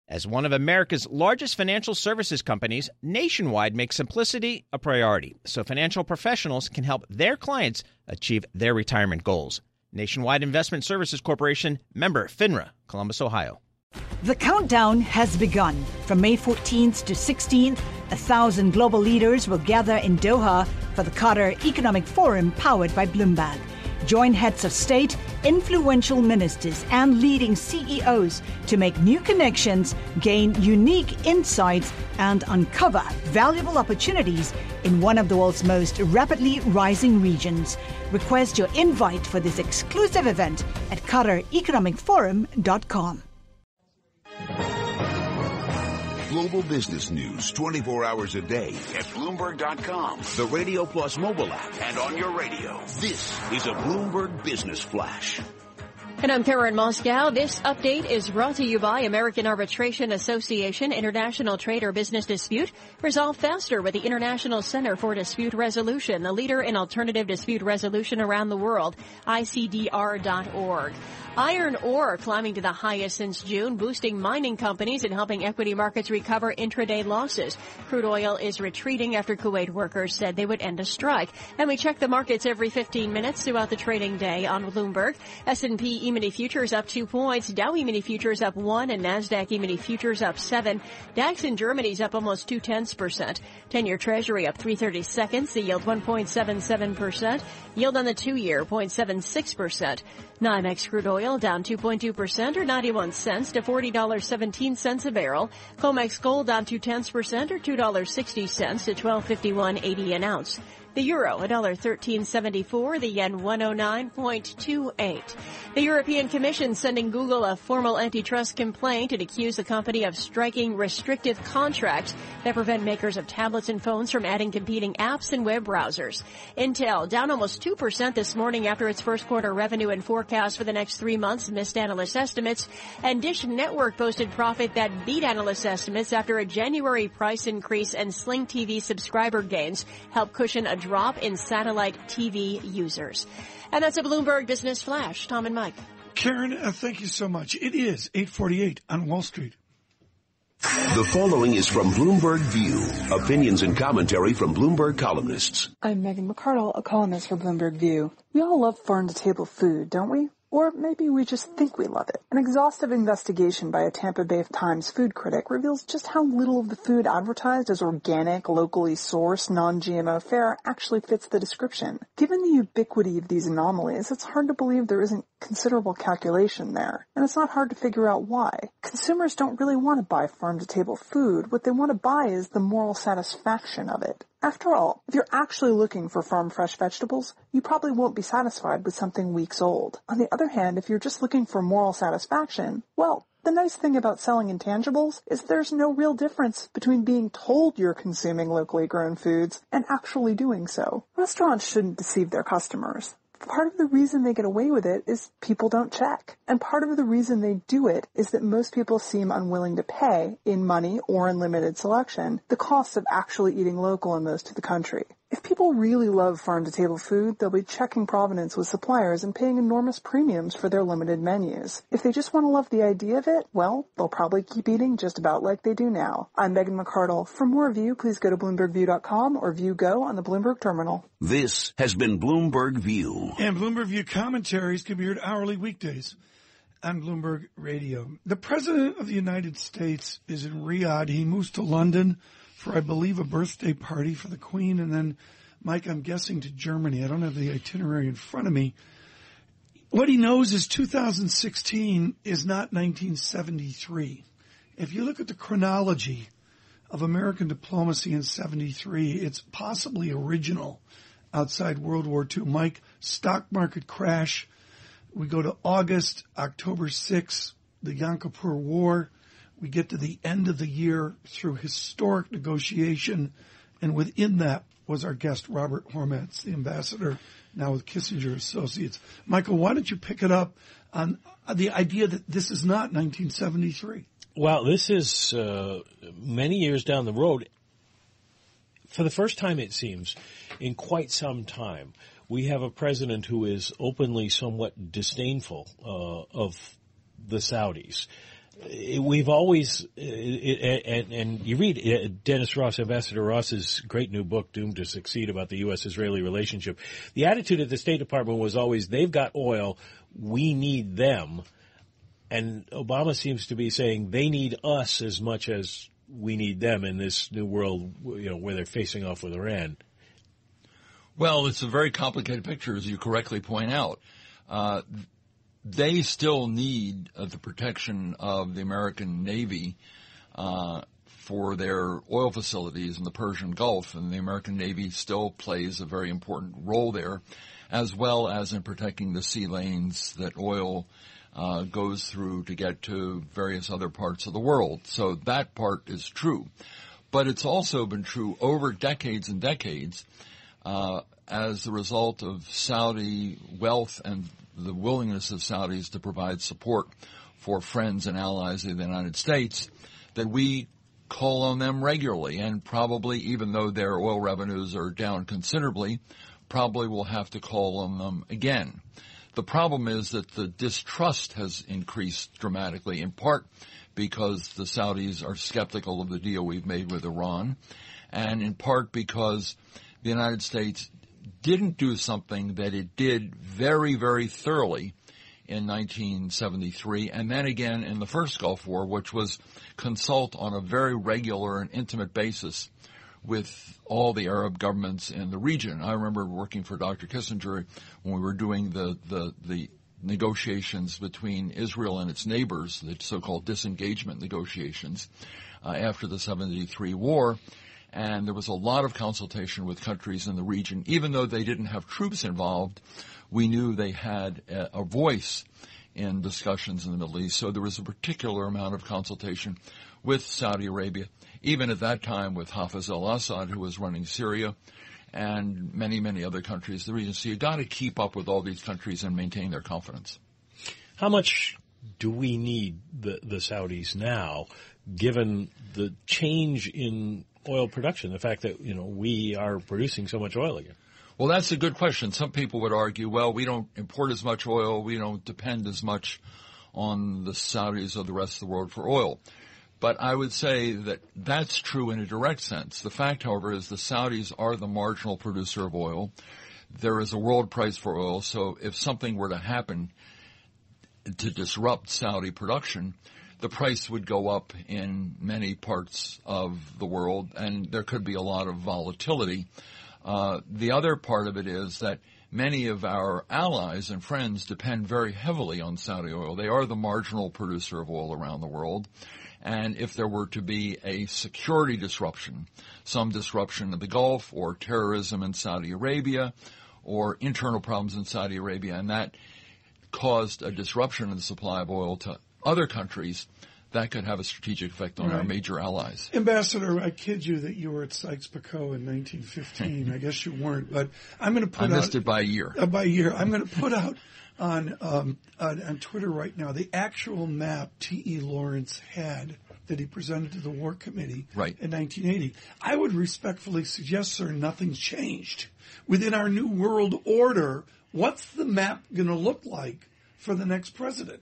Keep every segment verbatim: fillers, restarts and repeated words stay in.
As one of America's largest financial services companies, Nationwide makes simplicity a priority so financial professionals can help their clients achieve their retirement goals. Nationwide Investment Services Corporation, member FINRA, Columbus, Ohio. The countdown has begun. From May fourteenth to sixteenth, a thousand global leaders will gather in Doha for the Qatar Economic Forum powered by Bloomberg. Join heads of state, influential ministers, and leading C E Os to make new connections, gain unique insights, and uncover valuable opportunities in one of the world's most rapidly rising regions. Request your invite for this exclusive event at qatar economic forum dot com. Global business news twenty-four hours a day at Bloomberg dot com, the Radio Plus mobile app, and on your radio. This is a Bloomberg Business Flash. And I'm Karen Moscow. This update is brought to you by American Arbitration Association. International trade or business dispute resolved faster with the International Center for Dispute Resolution, the leader in alternative dispute resolution around the world, I C D R dot org. Iron ore climbing to the highest since June, boosting mining companies and helping equity markets recover intraday losses. Crude oil is retreating after Kuwait workers said they would end a strike. And we check the markets every fifteen minutes throughout the trading day on Bloomberg. S and P E-mini futures up two points, Dow E-mini futures up one, and NASDAQ E-mini futures up seven. DAX in Germany's up almost two tenths percent. ten-year Treasury up three thirty-seconds, the yield one point seven seven percent. Yield on the two-year zero point seven six percent. NYMEX crude oil down two point two percent or ninety-one cents to forty dollars and seventeen cents a barrel. COMEX gold down two tenths percent or two dollars and sixty cents to twelve fifty-one eighty an ounce. The euro, one dollar thirteen seventy-four, the yen one oh nine point two eight. The European Commission sending Google a formal antitrust complaint. It accused the company of striking restrictive contracts that prevent makers of tablets and phones from adding competing apps and web browsers. Intel down almost two percent this morning after its first quarter revenue and forecast for the next three months missed analyst estimates. And Dish Network posted profit that beat analyst estimates after a January price increase and Sling T V subscriber gains helped cushion a drop in satellite T V users. And that's a Bloomberg Business Flash. Tom and Mike. Karen, uh, thank you so much. It is eight forty-eight on Wall Street. The following is from Bloomberg View. Opinions and commentary from Bloomberg columnists. I'm Megan McArdle, a columnist for Bloomberg View. We all love farm-to-table food, don't we? Or maybe we just think we love it. An exhaustive investigation by a Tampa Bay Times food critic reveals just how little of the food advertised as organic, locally sourced, non-G M O fare actually fits the description. Given the ubiquity of these anomalies, it's hard to believe there isn't considerable calculation there. And it's not hard to figure out why. Consumers don't really want to buy farm-to-table food. What they want to buy is the moral satisfaction of it. After all, if you're actually looking for farm-fresh vegetables, you probably won't be satisfied with something weeks old. On the other hand, if you're just looking for moral satisfaction, well, the nice thing about selling intangibles is there's no real difference between being told you're consuming locally grown foods and actually doing so. Restaurants shouldn't deceive their customers. Part of the reason they get away with it is people don't check. And part of the reason they do it is that most people seem unwilling to pay, in money or in limited selection, the cost of actually eating local in most of the country. If people really love farm-to-table food, they'll be checking provenance with suppliers and paying enormous premiums for their limited menus. If they just want to love the idea of it, well, they'll probably keep eating just about like they do now. I'm Megan McArdle. For more View, please go to Bloomberg View dot com or View Go on the Bloomberg terminal. This has been Bloomberg View. And Bloomberg View commentaries can be heard hourly weekdays on Bloomberg Radio. The President of the United States is in Riyadh. He moves to London for, I believe, a birthday party for the Queen, and then, Mike, I'm guessing to Germany. I don't have the itinerary in front of me. What he knows is two thousand sixteen is not nineteen seventy-three. If you look at the chronology of American diplomacy in seventy-three, it's possibly original outside World War Two. Mike, stock market crash. We go to August, October sixth, the Yom Kippur War. We get to the end of the year through historic negotiation, and within that was our guest, Robert Hormats, the ambassador, now with Kissinger Associates. Michael, why don't you pick it up on the idea that this is not nineteen seventy-three? Well, this is uh, many years down the road. For the first time, it seems, in quite some time, we have a president who is openly somewhat disdainful uh, of the Saudis. we've always, and, and you read Dennis Ross, Ambassador Ross's great new book, Doomed to Succeed, about the U S-Israeli relationship. The attitude of the State Department was always, they've got oil, we need them. And Obama seems to be saying they need us as much as we need them in this new world, you know, where they're facing off with Iran. Well, it's a very complicated picture, as you correctly point out. Uh, They still need uh, the protection of the American Navy uh, for their oil facilities in the Persian Gulf, and the American Navy still plays a very important role there, as well as in protecting the sea lanes that oil uh, goes through to get to various other parts of the world. So that part is true. But it's also been true over decades and decades uh, as a result of Saudi wealth and the willingness of Saudis to provide support for friends and allies of the United States, that we call on them regularly, and probably, even though their oil revenues are down considerably, probably will have to call on them again. The problem is that the distrust has increased dramatically, in part because the Saudis are skeptical of the deal we've made with Iran, and in part because the United States didn't do something that it did very, very thoroughly in nineteen seventy-three, and then again in the first Gulf War, which was consult on a very regular and intimate basis with all the Arab governments in the region. I remember working for Doctor Kissinger when we were doing the, the, the negotiations between Israel and its neighbors, the so-called disengagement negotiations, uh, after the seventy-three war. And there was a lot of consultation with countries in the region. Even though they didn't have troops involved, we knew they had a, a voice in discussions in the Middle East. So there was a particular amount of consultation with Saudi Arabia, even at that time with Hafez al-Assad, who was running Syria, and many, many other countries in the region. So you've got to keep up with all these countries and maintain their confidence. How much do we need the, the Saudis now, given the change in oil production, the fact that, you know, we are producing so much oil again? Well, that's a good question. Some people would argue, well, we don't import as much oil, we don't depend as much on the Saudis or the rest of the world for oil. But I would say that that's true in a direct sense. The fact, however, is the Saudis are the marginal producer of oil. There is a world price for oil, so if something were to happen to disrupt Saudi production, the price would go up in many parts of the world, and there could be a lot of volatility. Uh, the other part of it is that many of our allies and friends depend very heavily on Saudi oil. They are the marginal producer of oil around the world. And if there were to be a security disruption, some disruption of the Gulf or terrorism in Saudi Arabia or internal problems in Saudi Arabia, and that caused a disruption in the supply of oil to other countries, that could have a strategic effect on right. our major allies. Ambassador, I kid you that you were at Sykes-Picot in nineteen fifteen. I guess you weren't, but I'm going to put I out... I missed it by a year. Uh, by a year. I'm going to put out on, um, on on Twitter right now the actual map T E. Lawrence had that he presented to the War Committee right. in nineteen eighty. I would respectfully suggest, sir, nothing's changed. Within our new world order, what's the map going to look like for the next president?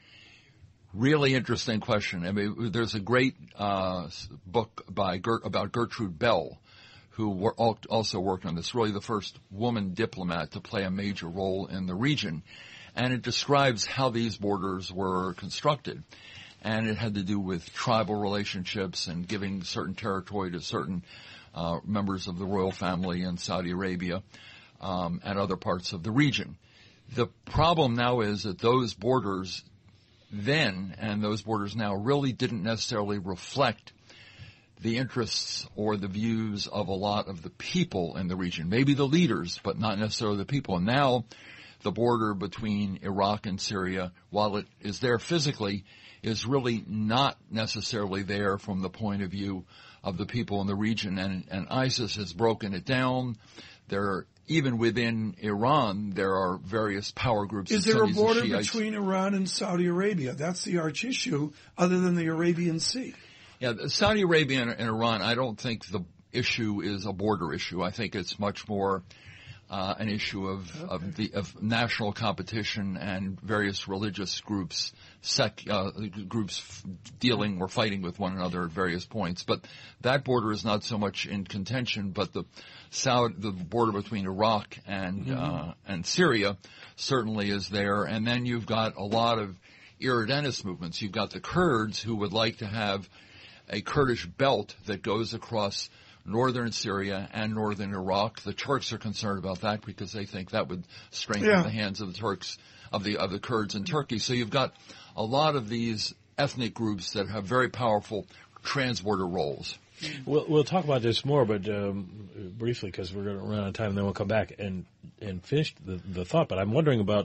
Really interesting question. I mean, there's a great uh, book by Gert, about Gertrude Bell, who wor- also worked on this, really the first woman diplomat to play a major role in the region. And it describes how these borders were constructed. And it had to do with tribal relationships and giving certain territory to certain uh, members of the royal family in Saudi Arabia um, and other parts of the region. The problem now is that those borders then and those borders now really didn't necessarily reflect the interests or the views of a lot of the people in the region. Maybe the leaders, but not necessarily the people. And now the border between Iraq and Syria, while it is there physically, is really not necessarily there from the point of view of the people in the region. And, and ISIS has broken it down. There are, even within Iran, there are various power groups. Is there a border between Iran and Saudi Arabia? That's the arch issue, other than the Arabian Sea. Yeah, Saudi Arabia and, and Iran, I don't think the issue is a border issue. I think it's much more uh, an issue of, okay. of the of national competition and various religious groups, sec, uh, groups f- dealing or fighting with one another at various points. But that border is not so much in contention, but the South, the border between Iraq and mm-hmm. uh, and Syria certainly is there. And then you've got a lot of irredentis movements. You've got the Kurds who would like to have a Kurdish belt that goes across northern Syria and northern Iraq. The Turks are concerned about that because they think that would strengthen yeah. the hands of the Turks, of the of the Kurds in Turkey. So you've got a lot of these ethnic groups that have very powerful transborder roles. We'll, we'll talk about this more, but um, briefly, because we're going to run out of time, and then we'll come back and, and finish the, the thought. But I'm wondering about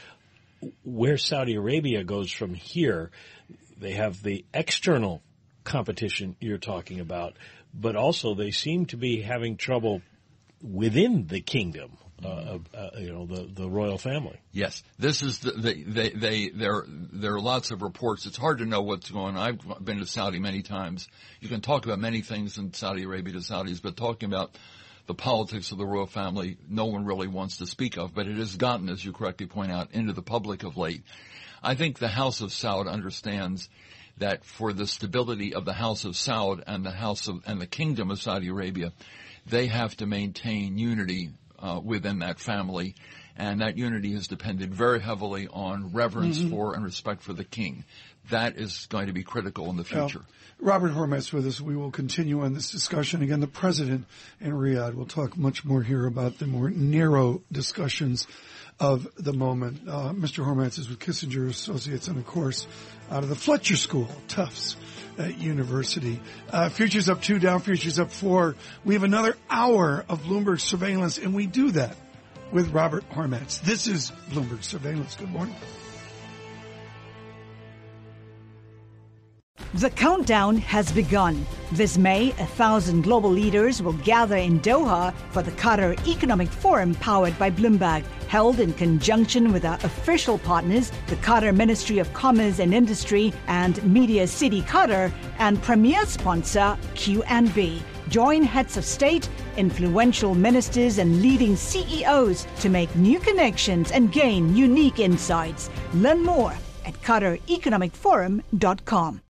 where Saudi Arabia goes from here. They have the external competition you're talking about, but also they seem to be having trouble within the kingdom, uh, uh, you know, the, the royal family. Yes, this is the, they, they, they, there, there are lots of reports. It's hard to know what's going on. I've been to Saudi many times. You can talk about many things in Saudi Arabia to Saudis, but talking about the politics of the royal family, no one really wants to speak of, but it has gotten, as you correctly point out, into the public of late. I think the House of Saud understands that for the stability of the House of Saud and the House of, and the Kingdom of Saudi Arabia, they have to maintain unity uh, within that family, and that unity has depended very heavily on reverence mm-hmm. for and respect for the king. That is going to be critical in the future. Well, Robert Hormats with us. We will continue on this discussion. Again, the president in Riyadh. We'll talk much more here about the more narrow discussions of the moment. Uh, Mister Hormats is with Kissinger Associates and, of course, out of the Fletcher School, Tufts uh, University. Uh, futures up two, down futures up four. We have another hour of Bloomberg surveillance, and we do that with Robert Hormats. This is Bloomberg Surveillance. Good morning. The countdown has begun. This May, a thousand global leaders will gather in Doha for the Qatar Economic Forum powered by Bloomberg, held in conjunction with our official partners, the Qatar Ministry of Commerce and Industry and Media City Qatar, and premier sponsor Q and B. Join heads of state, influential ministers, and leading C E Os to make new connections and gain unique insights. Learn more at Qatar Economic Forum dot com.